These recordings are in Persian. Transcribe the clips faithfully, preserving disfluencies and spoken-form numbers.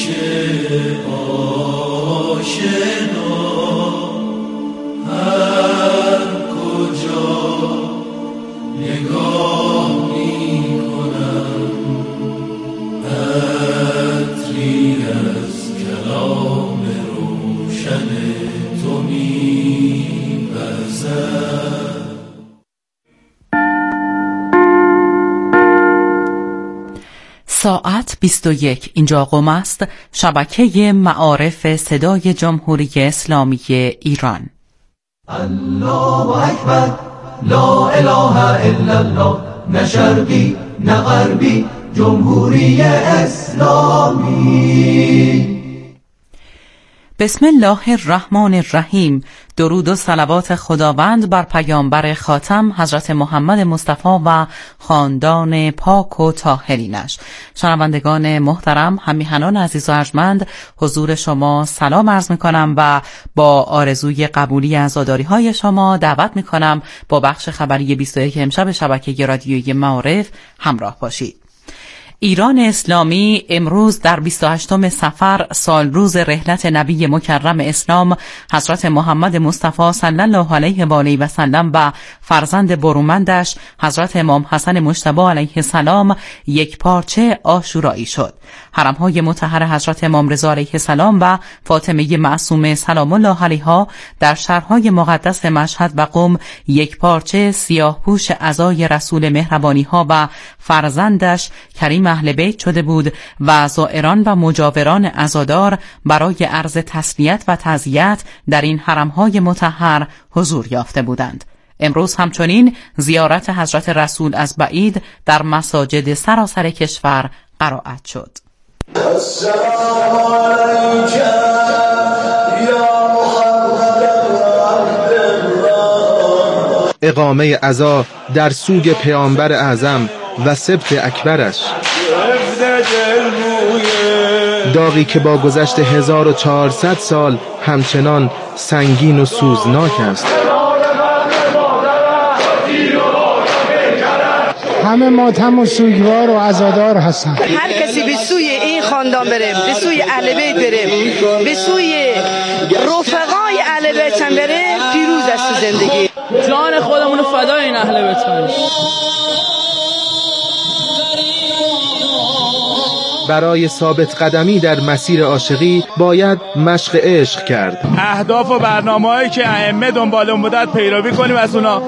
ساعت بیست و یک. اینجا قم است، شبکه معارف صدای جمهوری اسلامی ایران. الله اکبر، لا اله الا الله، نه شرقی نه غربی، جمهوری اسلامی. بسم الله الرحمن الرحیم. درود و صلوات خداوند بر پیامبر خاتم حضرت محمد مصطفی و خاندان پاک و طاهرینش. شنوندگان محترم، همیهنان عزیز و ارجمند، حضور شما سلام عرض میکنم و با آرزوی قبولی عزاداری های شما دعوت میکنم با بخش خبری بیست و یک امشب شبکه رادیویی معارف همراه باشید. ایران اسلامی امروز در بیست و هشتم صفر سال روز رحلت نبی مکرم اسلام حضرت محمد مصطفی صلی الله علیه و آله و سلم و فرزند برومندش حضرت امام حسن مجتبی علیه السلام یک پارچه عاشورایی شد. حرم‌های مطهر حضرت امام رضا علیه السلام و فاطمه معصومه سلام الله علیها در شهرهای مقدس مشهد و قم یک پارچه سیاه پوش عزای رسول مهربانی ها و فرزندش کریم اهل بیت شده بود و زائران و مجاوران عزادار برای عرض تسلیت و تعزیت در این حرم‌های مطهر حضور یافته بودند. امروز همچنین زیارت حضرت رسول از بعید در مساجد سراسر کشور قرائت شد. السلام علیک یا محمد عبدالله. اقامه عزا در سوگ پیامبر اعظم و سبط اکبرش، داغی که با گذشت هزار و چهارصد سال همچنان سنگین و سوزناک است. همه ماتم و سوگوار و عزادار هستن. هر کسی به سوی این خاندان بره، به سوی اهل بیت بره، به سوی رفقای اهل بیت هم بره، پیروز است زندگی. جان خودمون فدای این اهل بیت کنیم. برای ثابت قدمی در مسیر عاشقی باید مشق عشق کرد. اهداف و برنامه‌هایی که ائمه دنبال اون بودن پیروی کنیم از اونا.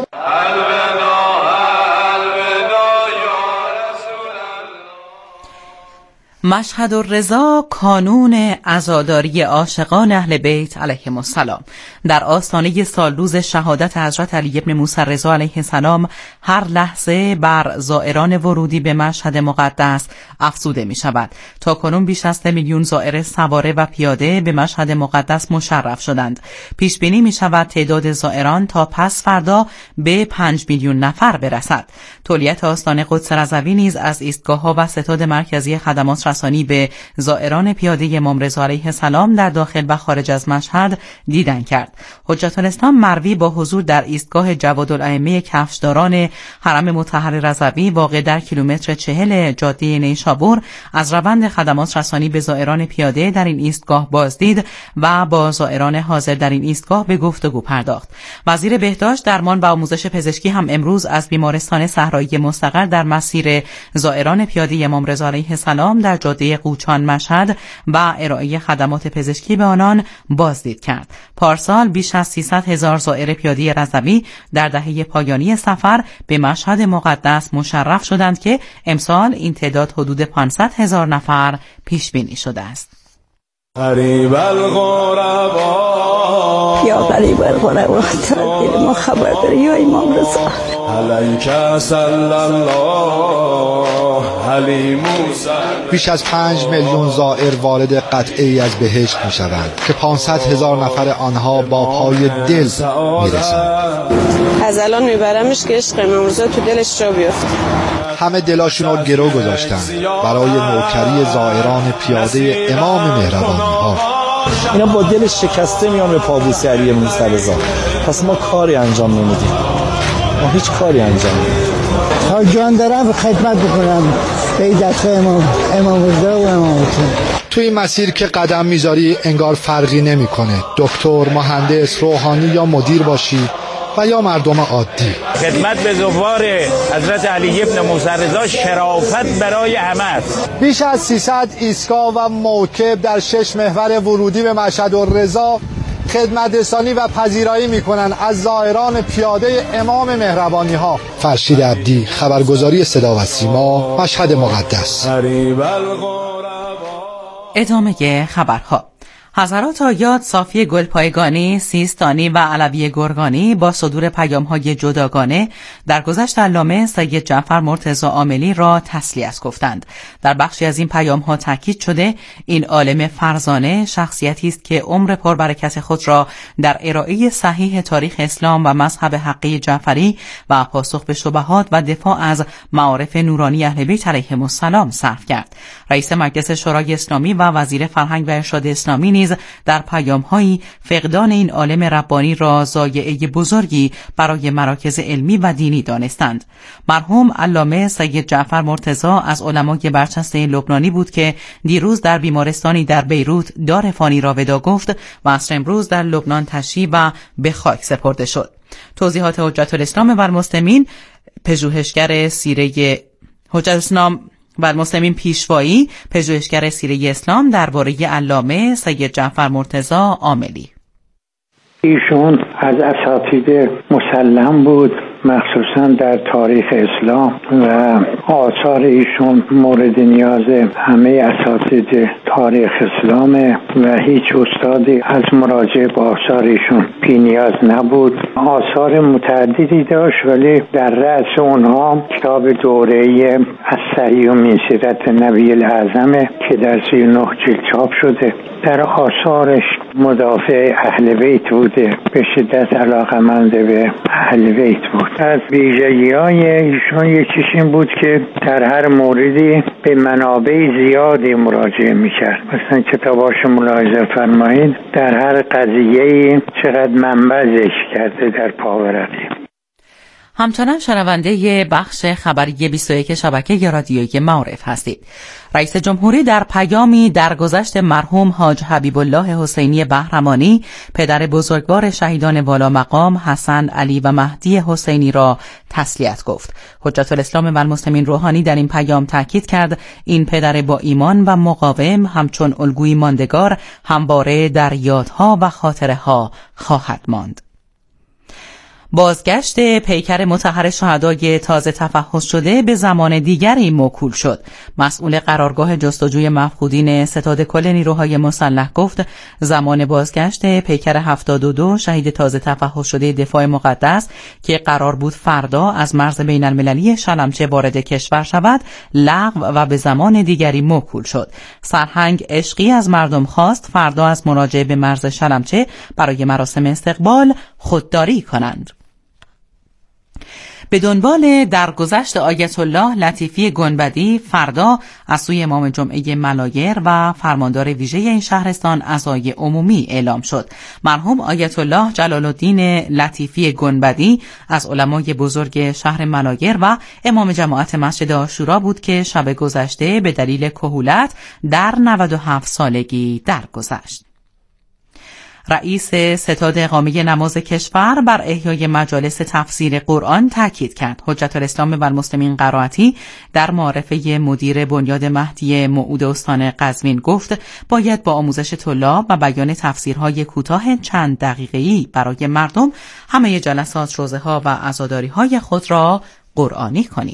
مشهد الرضا کانون عزاداری عاشقان اهل بیت علیهم السلام. در آستانه سالروز شهادت حضرت علی ابن موسی رضا علیه السلام هر لحظه بر زائران ورودی به مشهد مقدس افزوده می شود. تا کنون بیش از سه میلیون زائر سواره و پیاده به مشهد مقدس مشرف شدند. پیش بینی می شود تعداد زائران تا پس فردا به پنج میلیون نفر برسد. تولیت آستان قدس رضوی نیز از ایستگاه‌ها و ستاد مرکزی خدمات رسانی به زائران پیاده امام رضا علیه السلام در داخل و خارج از مشهد دیدن کرد. حجت الاسلام مروی با حضور در ایستگاه جوادالائمه کفشداران حرم مطهر رضوی واقع در کیلومتر چهل جاده نیشابور از روند خدمات رسانی به زائران پیاده در این ایستگاه بازدید و با زائران حاضر در این ایستگاه به گفتگو پرداخت. وزیر بهداشت، درمان و آموزش پزشکی هم امروز از بیمارستان صحرایی مستقر در مسیر زائران پیاده امام رضا علیه السلام در جاده قوچان مشهد و ارائه خدمات پزشکی به آنان بازدید کرد. پارسال بیش از سیصد هزار زائر پیاده رضوی در دهه پایانی سفر به مشهد مقدس مشرف شدند که امسال این تعداد حدود پانصد هزار نفر پیش بینی شده است. غریب الغربا یا غریب الغربا ما خبر داری یا امام رضا علیک صلی الله علی موسی. بیش از پنج میلیون زائر وارد قطعه‌ای از بهشت میشوند که پانصد هزار نفر آنها با پای دل میرسند. از الان میبرمش که عشق امام رضا تو دلش جا بیفته. همه دلاشون رو گرو گذاشتن برای نوکری زائران پیاده امام مهربانی ها. اینا با دلش شکسته میان به پابوس علی موسی رضا. پس ما کاری انجام نمیدیم، ما هیچ کاری انجام نمیدیم. تا جان دارم خدمت بکنم به دست امام امام رضا و امامتون. توی این مسیر که قدم میذاری انگار فرقی نمیکنه دکتر، مهندس، روحانی یا مدیر باشی و یا مردم عادی. خدمت به زوار حضرت علی ابن موسی رضا شرافت برای همه است. بیش از سیصد ایستگاه و موکب در شش محور ورودی به مشهد الرضا خدمت رسانی و پذیرایی میکنن از زائران پیاده امام مهربانی ها. فرشید عبدی، خبرگزاری صدا و سیما، مشهد مقدس. ادامه خبرها. حضرات آیات صافی گلپایگانی، سیستانی و علوی گرگانی با صدور پیام‌های جداگانه درگذشت علامه سید جعفر مرتضی عاملی را تسلیت گفتند. در بخشی از این پیام‌ها تاکید شده این عالم فرزانه شخصیتی است که عمر پربرکت خود را در ارائه صحیح تاریخ اسلام و مذهب حقی جعفری و پاسخ به شبهات و دفاع از معارف نورانی اهل بیت علیهم السلام صرف کرد. رئیس مجلس شورای اسلامی و وزیر فرهنگ و ارشاد اسلامی نیز در پیام‌هایی فقدان این عالم ربانی را ضایعه بزرگی برای مراکز علمی و دینی دانستند. مرحوم علامه سید جعفر مرتضی از علمای برجسته لبنانی بود که دیروز در بیمارستانی در بیروت دار فانی را وداع گفت و عصر امروز در لبنان تشییع و به خاک سپرده شد. توضیحات حجت الاسلام و المسلمین، پژوهشگر سیره حجت الاسلام و المسلمین پیشوایی، پژوهشگر سیره اسلام درباره علامه سید جعفر مرتضی عاملی. ایشون از اساتید مسلم بود، مخصوصا در تاریخ اسلام و آثار ایشون مورد نیاز همه اساتید تاریخ اسلامه و هیچ استادی از مراجعه به آثار ایشون بی نیاز نبود. آثار متعددی داشت ولی در رأس اونها کتاب دوره الصحیح من سیرت نبی الاعظم که در سی و نه جلد چاپ شده. در آثارش مدافع اهل بیت بوده، به شدت علاقه‌مند به اهل بیت بود. از ویژگی‌های ایشون یکیش این بود که در هر موردی به منابع زیادی مراجعه می‌کرد. مثلا کتاباش ملاحظه فرمایید در هر قضیه‌ای چقدر منبع ذکر کرده در پاورقی. همچنان شنونده بخش خبری بیست و یک شبکه رادیویی معارف هستید. رئیس جمهوری در پیامی درگذشت مرحوم حاج حبیب الله حسینی بهرمانی، پدر بزرگوار شهیدان والا مقام حسن، علی و مهدی حسینی را تسلیت گفت. حجت الاسلام و المسلمین روحانی در این پیام تاکید کرد این پدر با ایمان و مقاوم همچون الگوی ماندگار همواره در یادها و خاطره ها خواهد ماند. بازگشت پیکر مطهر شهدای تازه تفحص شده به زمان دیگری موکول شد. مسئول قرارگاه جستجوی مفقودین ستاد کل نیروهای مسلح گفت زمان بازگشت پیکر هفتاد و دو شهید تازه تفحص شده دفاع مقدس که قرار بود فردا از مرز بین المللی شلمچه وارد کشور شود لغو و به زمان دیگری موکول شد. سرهنگ عشقی از مردم خواست فردا از مراجعه به مرز شلمچه برای مراسم استقبال خودداری کنند. به دنبال درگذشت آیت الله لطیفی گنبدی فردا از سوی امام جمعه ملایر و فرماندار ویژه این شهرستان عزای عمومی اعلام شد. مرحوم آیت الله جلال الدین لطیفی گنبدی از علمای بزرگ شهر ملایر و امام جماعت مسجد عاشورا بود که شب گذشته به دلیل کهولت در نود و هفت سالگی درگذشت. رئیس ستاد اقامه نماز کشور بر احیای مجالس تفسیر قرآن تاکید کرد. حجت الاسلام و المسلمین قرائتی در معرفه مدیر بنیاد مهدی موعود استان قزوین گفت باید با آموزش طلاب و بیان تفسیرهای کوتاه چند دقیقه‌ای برای مردم همه جلسات روزه‌ها و عزاداری‌های خود را قرآنی کنیم.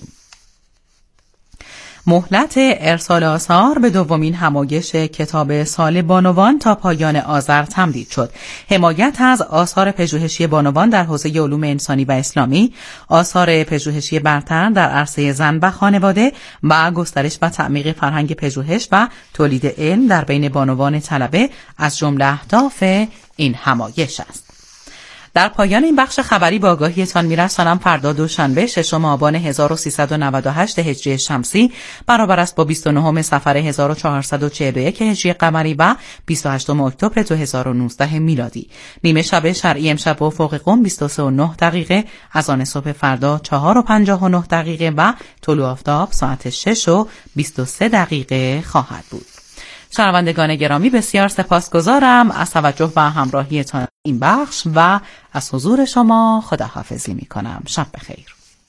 مهلت ارسال آثار به دومین همایش کتاب سال بانوان تا پایان آذر تمدید شد. حمایت از آثار پژوهشی بانوان در حوزه علوم انسانی و اسلامی، آثار پژوهشی برتر در عرصه زن و خانواده و گسترش و تعمیق فرهنگ پژوهش و تولید علم در بین بانوان طلبه از جمله اهداف این همایش است. در پایان این بخش خبری با آگاهیتان می‌رسانم فردا دوشنبه ششم آبان هزار و سیصد و نود و هشت هجری شمسی برابر است با بیست و نهم صفر هزار و چهارصد و چهل و یک هجری قمری و بیست و هشتم اکتبر دو هزار و نوزده میلادی. نیمه شب شرعی امشب افق قم بیست و سه و نه دقیقه، از آن صبح فردا چهار و پنجاه و نه دقیقه و طلوع آفتاب ساعت شش و بیست و سه دقیقه خواهد بود. شنوندگان گرامی بسیار سپاسگزارم از توجه و همراهیتان این بخش و از حضور شما خداحافظی می کنم. شب بخیر.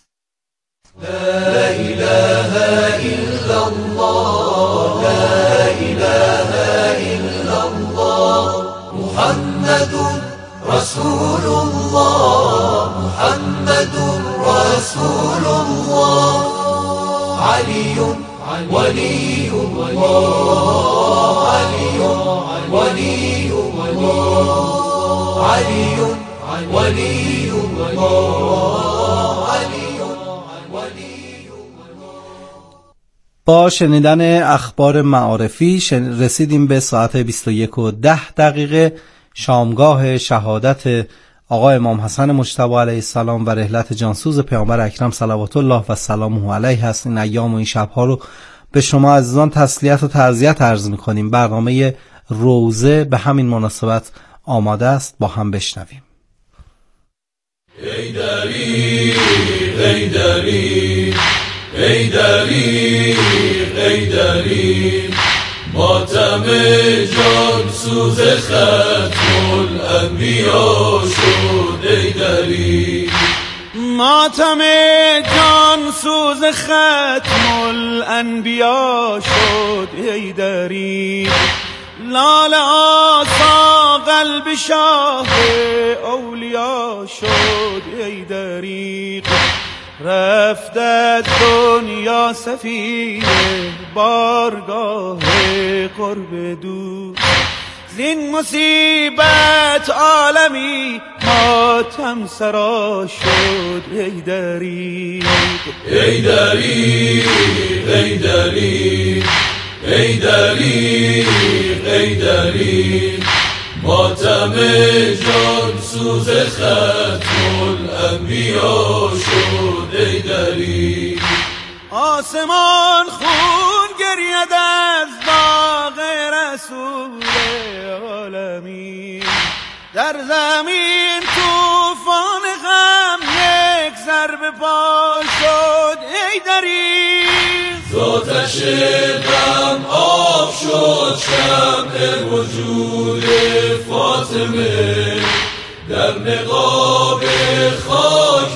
لا إله إلا الله لا إله إلا الله محمد رسول الله محمد رسول الله علي ولي الله علي ولي الله علي ولي الله علي. با شنیدن اخبار معارفی رسیدیم به ساعت بیست و یک و ده دقیقه. شامگاه شهادت آقا امام حسن مجتبی علیه السلام و رحلت جانسوز پیامبر اکرم صلوات الله و سلامه علیه هست. این ایام و این شبها رو به شما عزیزان تسلیت و تعزیت عرض می‌کنیم. برنامه روزه به همین مناسبت آماده است، با هم بشنویم. ای دریغ ای دریغ ای دریغ ای دریغ ماتم جان سوز ختم الانبیا شد. ای دریغ ماتم جان سوز ختم الانبیا شد. ای دریغ لال آسا قلب شاه اولیا شد. ای دریغ رفت از دنیا سفیر بارگاه قرب دو. زین مصیبت عالمی ماتم سرا شد. ای دریغ ای دریغ ای دریغ ای دریغ ای دریغ ماتم جان سوز ختم الانبیا شد. ای دریغ آسمان خون گرید از داغ رسول عالمین. در زمین طوفان غم یک ضربه پا شد. ای دریغ زاتش غم آب شد شمع وجود فاطمه. در نقاب خاک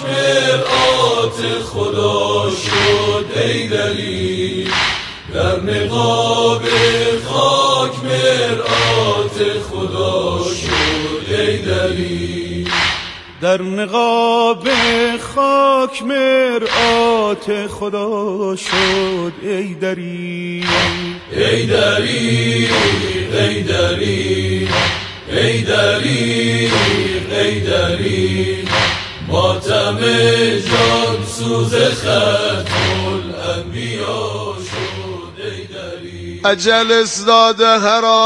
مرآت خدا شد. ای دلیل در نقاب خاک مرآت خدا شد. ای دلیل در نقاب خاک مرآت خدا شد. ای دریغ ای دریغ ای دریغ ای دریغ ای دریغ ماتم جان سوز ختم الانبیا شد. ای دریغ اجل اصداد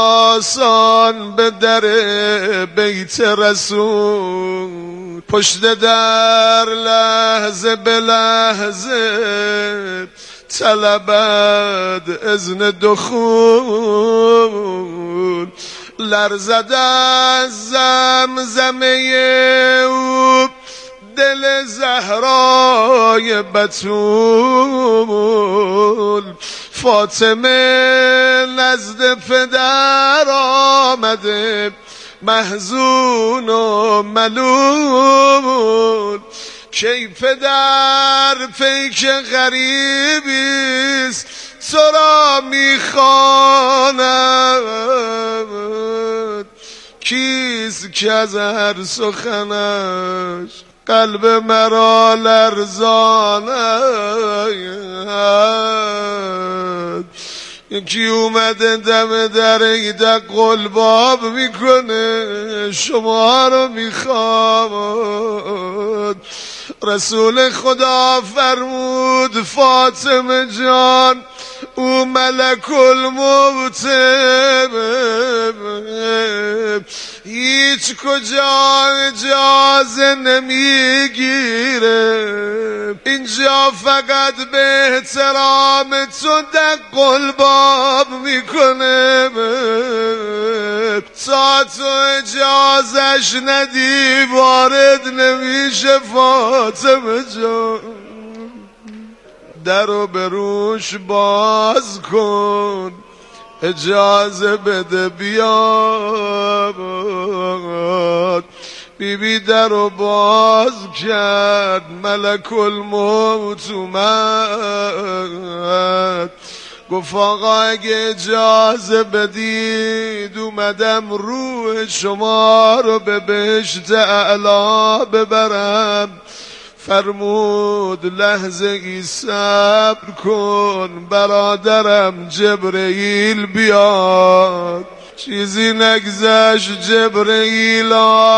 هراسان به در بیت رسول. پشت در لحظه به لحظه طلبد اذن دخول. لرزد از زمزمه او دل زهرای بتول. فاطمه نزد پدر آمده محزون و ملول. کی پدر پیک غریبیست تو را میخواند. کیست که از هر سخنش قلب مرا لرزاند. یکی اومده دم در ایده قلباب میکنه شما رو میخواد. رسول خدا فرمود فاطمه جان او ملک الموت هیچ کجا اجازه نمیگیره. اینجا فقط به احترام تو دق قلباب میکنه. تا تو اجازش ندی وارد نمیشه فاطمه جان. درو به روش باز کن اجازه بده بیاد. بی بی در رو باز کرد، ملک الموت اومد، گفت آقا اگه اجازه بدید اومدم روح شما رو به بهشت اعلا ببرم. فرمود لحظه ای صبر کن برادرم جبرئیل بیاد. چیزی نگذشت جبرئیل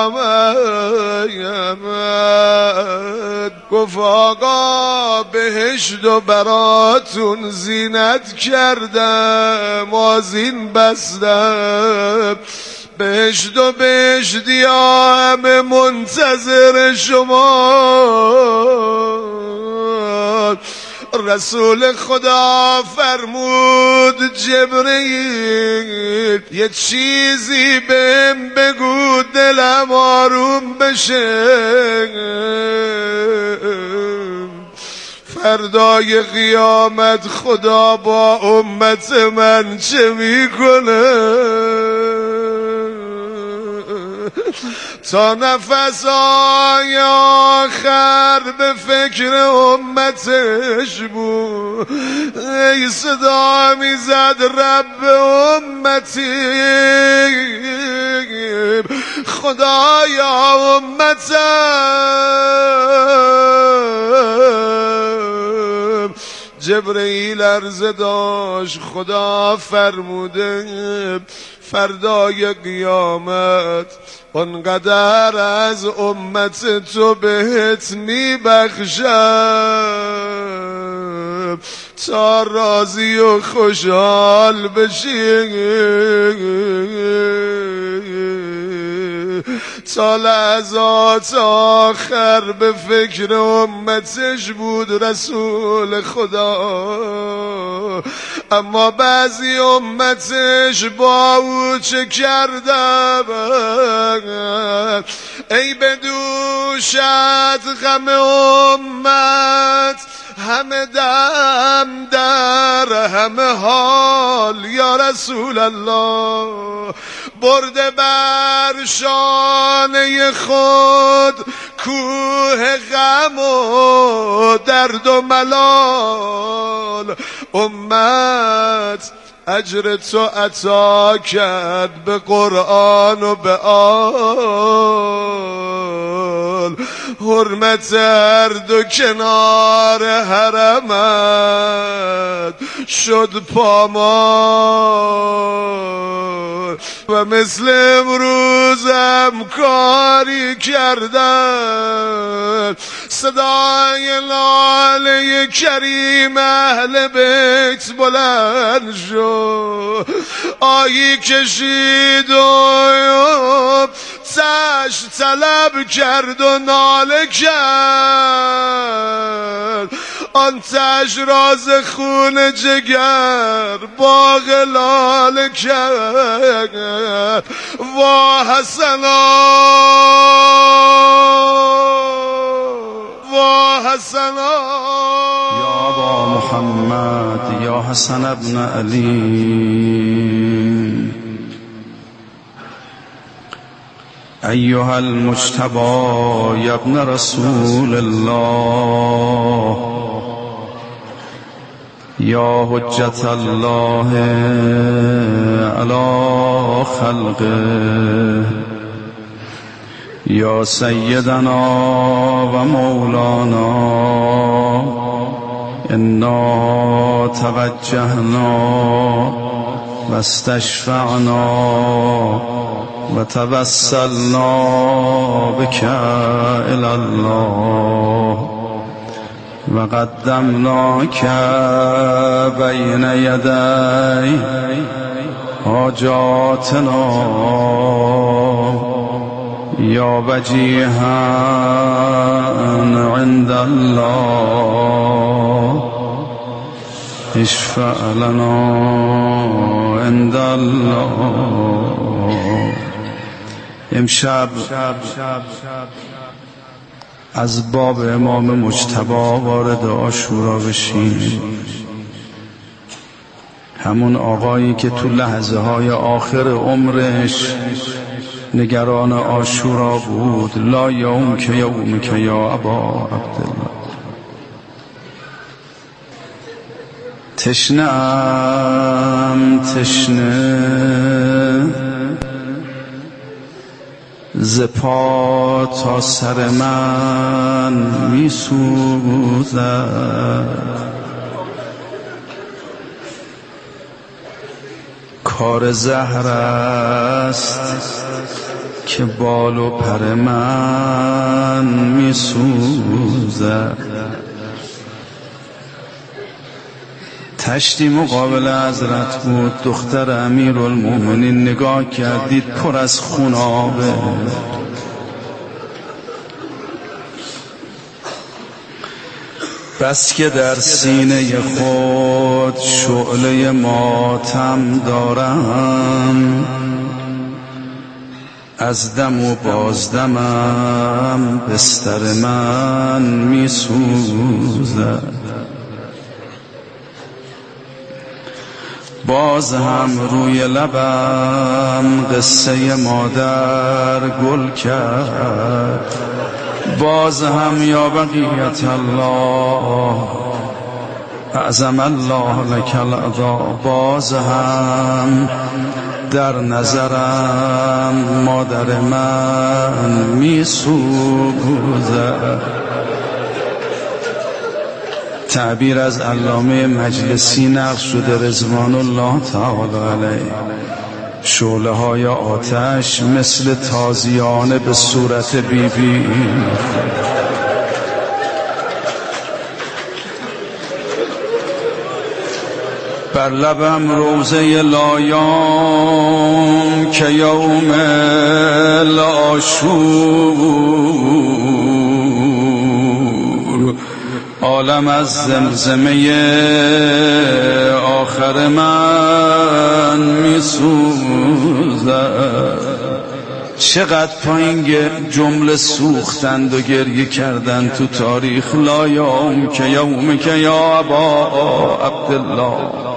آمد، گفت آقا بهشت و براتون زینت کردم، آذین بستم، بهشت و بهشتی ها همه منتظر شما. رسول خدا فرمود جبرئیل یه چیزی بهم بگو دلم آروم بشه. فردای قیامت خدا با امت من چه میکنه؟ تا نفسای آخر به فکر امتش بود، ای صدا میزد رب امتی، خدایا امتم. جبرئیل عرضه داشت خدا فرموده فردای قیامت اونقدر از امت تو بهت میبخشم تا راضی و خوشحال بشی، تا لحظات آخر به فکر امتش بود رسول خدا. اما بعضی امتش با او چه کردم؟ ای بدوشت غم امت، همه دم در همه حال یا رسول الله. برده بر شانه خود کوه غم و درد و ملال، امت اجر تو عطا کرد به قرآن و به آل. حرمت هر دو کنار حرمت شد پامال، و مثل امروزم کاری کردن صدای لاله کریم اهل بیت بلند شد. آیی کشید و تش طلب کرد و ناله کرد، آن تش راز خون جگر باغ لاله کرد. وا حسنا وا حسنا یا ابا محمد یا حسن ابن علی، ایها المجتبی یا ابن رسول الله، یا حجت الله علی خلقه، یا سیدنا و مولانا، انا توجهنا و استشفعنا و توسلنا بک الی الله و قدمناک بین یدی حاجاتنا، یا وجیها عند الله اشفع لنا عند الله. امشب از باب امام مجتبی وارد عاشورا بشیم. همون آقایی که تو لحظه های آخر عمرش نگران عاشورا بود. لا یوم که یوم که یا ابا عبدالله. تشنه ام تشنه ز پا تا سر من می سوزد. کار زهر است که بال و پر من می سوزد. تشتی مقابل حضرت بود. دختر امیرالمومنین نگاه کردید پر از خونابه. بس که در سینه خود شعله ماتم دارم، از دم و بازدمم بستر من می سوزد. باز هم روی لبم قصه مادر گل کرد. باز هم یا بقیت الله اعظم الله لک العطا. باز هم در نظرم مادر من می سوزد. تعبیر از علامه مجلسی نقل شده رضوان الله تعالی علیه. شعله های آتش مثل تازیانه به صورت بی بی. بر لبم روزه لایام که یوم العاشور. عالم از زمزمه آخر من می سوزد. چقدر پایین جمله سوختند و گریه کردند تو تاریخ. لا یوم که یوم که یا ابا عبدالله.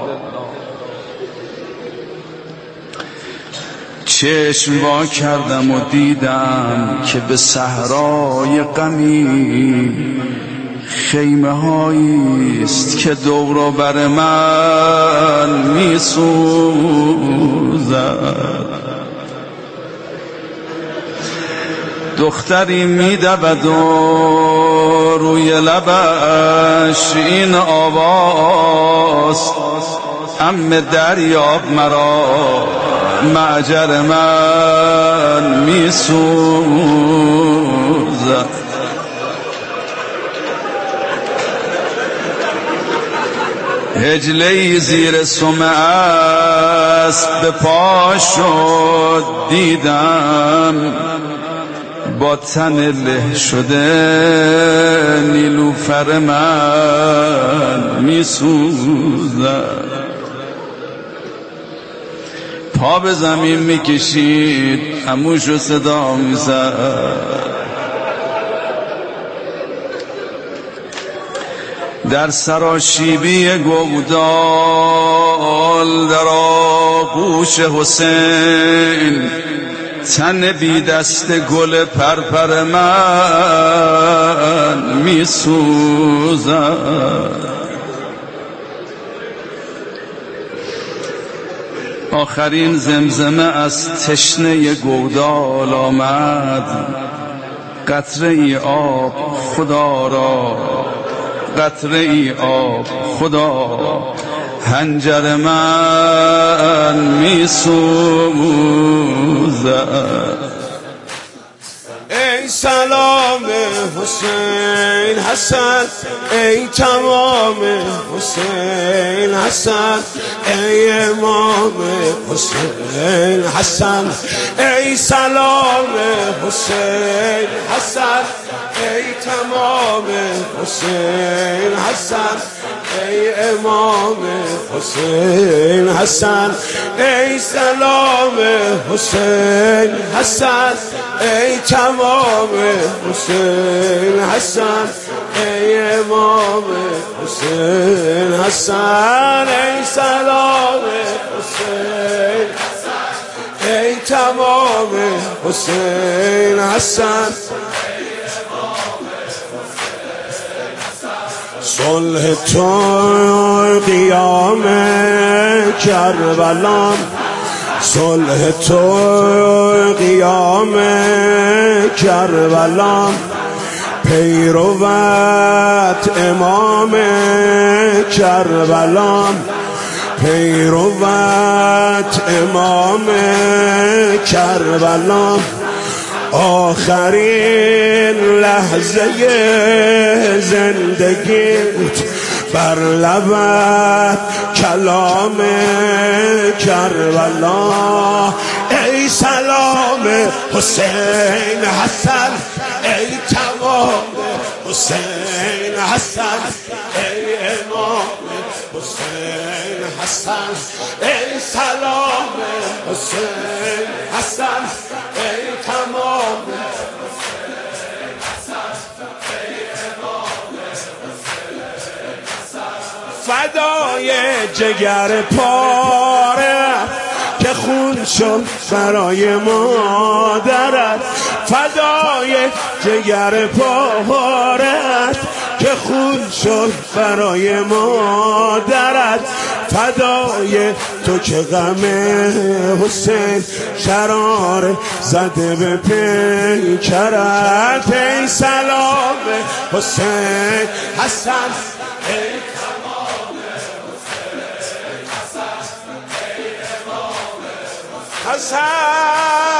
چشم وا کردم و دیدم که به صحرای غمی خیمه هایی است که دور و بر من می سوزد. دختری می دود و روی لبش این آواز ام دریاب مرا معجر من می سوزد. هجله زیر سم اسب به پا شد. دیدم با تن له شده نیلوفر من می سوزد. پا به زمین می کشید عموش رو صدا می زد. در سراشیبی گودال در آغوش حسین تن بی دست گل پرپر من می سوزد. آخرین زمزمه از تشنه گودال آمد. قطره ای آب خدا را، قطره ای آب خدا، حنجر من می سوزد. ای سلام حسین حسن، ای تمام حسین حسن، ای امام حسین حسن، ای سلام حسین حسن، ای تمام حسین حسن. ای امام حسین حسن ای سلام حسین حسن ای تمام حسین حسن ای امام حسین حسن ای سلام حسین ای تمام حسین حسن صلح تو قیام کربلام صلح تو قیام کربلام پیروت امام کربلام پیروت امام کربلام آخرین لحظه زندگیت بر لبت کلام کربلا ای سلام حسین حسن ای تمام حسین حسن ای امام حسین حسن ای سلام حسین حسن ای تمام فدای جگر پاره که خون شد برای مادرت فدای جگر پاره که خون شد برای مادرت فدای تو که غم حسین شرار زده به پیکرت ای سلام حسین حسن ای تمام حسین حسن ای امام حسن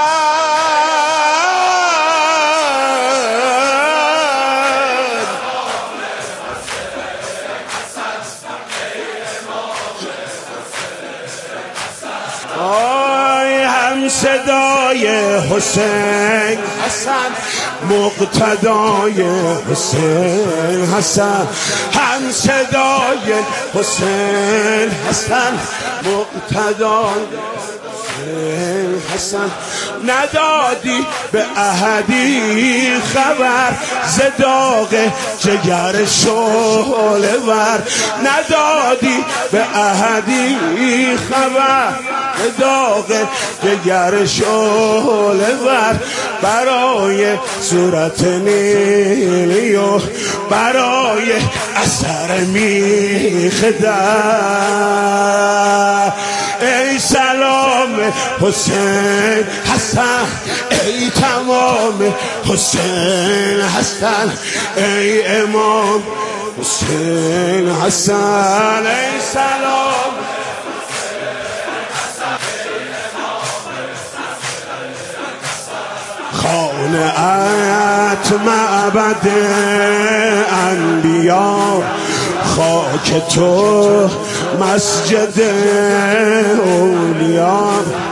صدای حسین حسن مقتدای حسین حسن هم صدای حسین حسن مقتدای حسین حسن ندادی به احدی خبر ز داغ جگر شعله ور ندادی به احدی خبر ز داغ جگر شعله ور برای صورت نیلی و برای اثر میخ در ای سلام حسین حسن ای تمام حسین حسن ای امام حسین حسن ای سلام خانه‌ات معبد انبیا خاک تو مسجد اولیا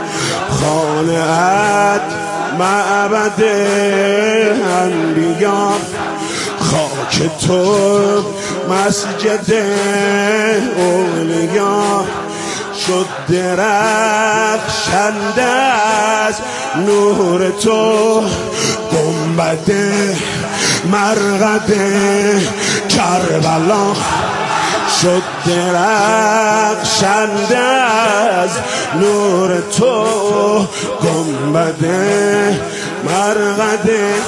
خانه‌ات معبد انبیا خاک تو مسجد اولیا شد درخشنده از نور تو گنبد مرقد کربلا شد درخشنده از نور تو گنبد مرقد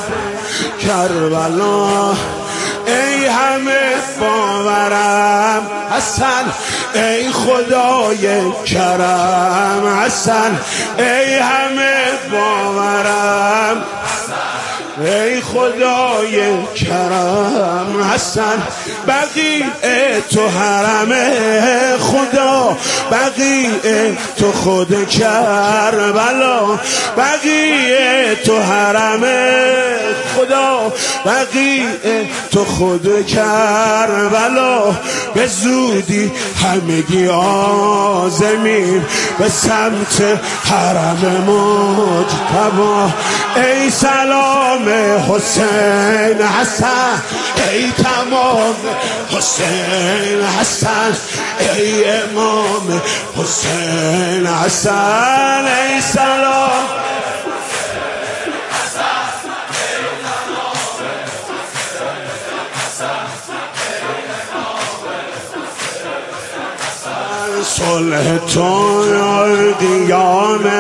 کربلا ای همه باورم حسن ای خدای کرم حسن ای همه باورم ای خدای کرم حسن بقیع تو حرم خدا بقیع تو خود کربلا بقیع تو حرم خدا بقیع تو خود کربلا به زودی همگی آزمین به سمت حرم مجتبی ای سلام امام حسین حسن ای تمام حسین حسن ای امام حسین حسن ای سلام صلح تو دیگانه